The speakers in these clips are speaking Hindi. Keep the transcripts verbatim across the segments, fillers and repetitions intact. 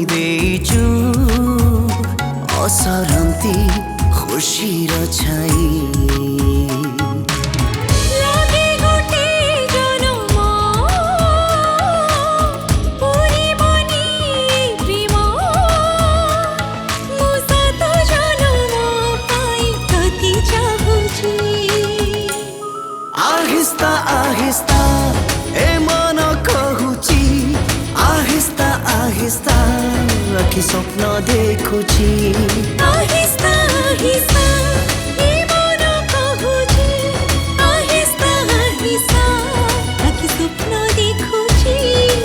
ଦେଇଛୁ असरन्ती खुशीर छाई आहिस्ता आहिस्ता ए मन कहुची आहिस्ता आहिस्ता आखि स्वप्न देखुची आहिस्ता आहिस्ता ए मन कहुची आहिस्ता आहिस्ता आखि स्वप्न देखुची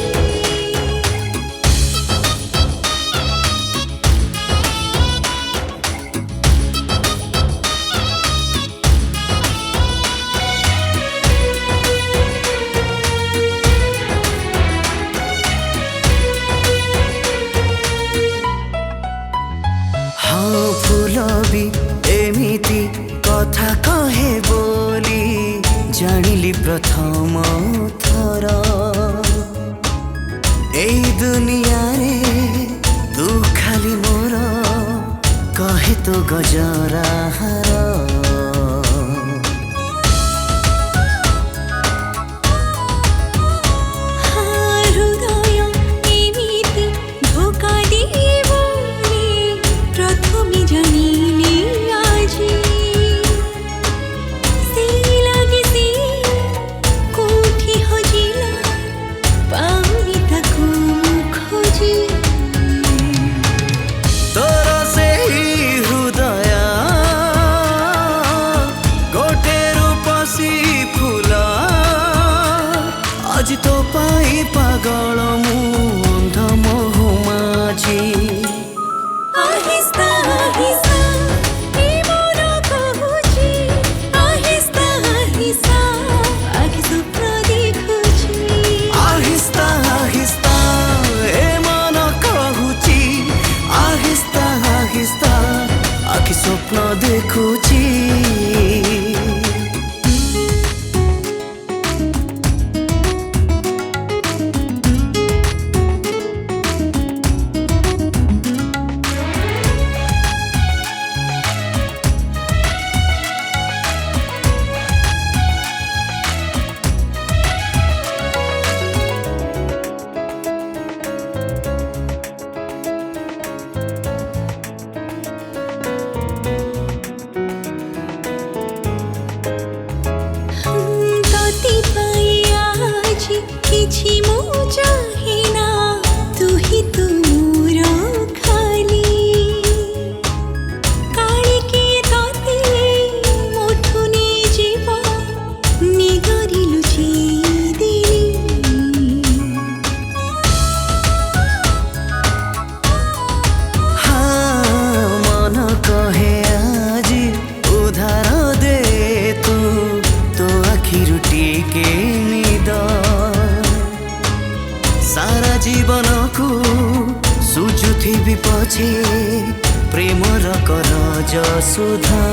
फुलबी एमिति कथा कहे बोली जानिली प्रथम थर एई दुनिया रे तू खाली मोर कहे तो गजरा हार आज तो पाई पागल मु अंध मोह माझी आहिस्ता आहिस्ता ए मन कहुची आहिस्ता आहिस्ता आखि स्वप्न देखुची आहिस्ता आहिस्ता ए मन कहुची आहिस्ता आहिस्ता आखि स्वप्न देखुची किछि मो चाहेना तू ही तू मोर खाली काळे के ताते मोठु ने जीवा निगरी लुची दिली हाँ मन कहे आज उधार दे तू तो आखिर टिके निद सारा जीवन को सुझुथिबी पछे प्रेमर करज सुधा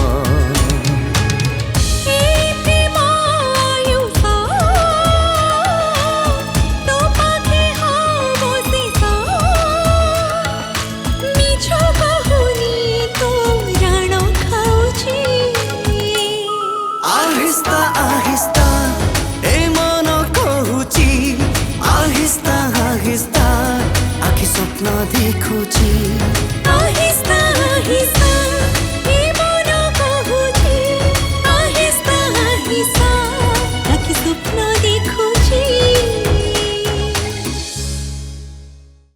आहिस्ता आहिस्ता ए मन कहुची आहिस्ता आहिस्ता आखि स्वप्न देखुची आहिस्ता आहिस्ता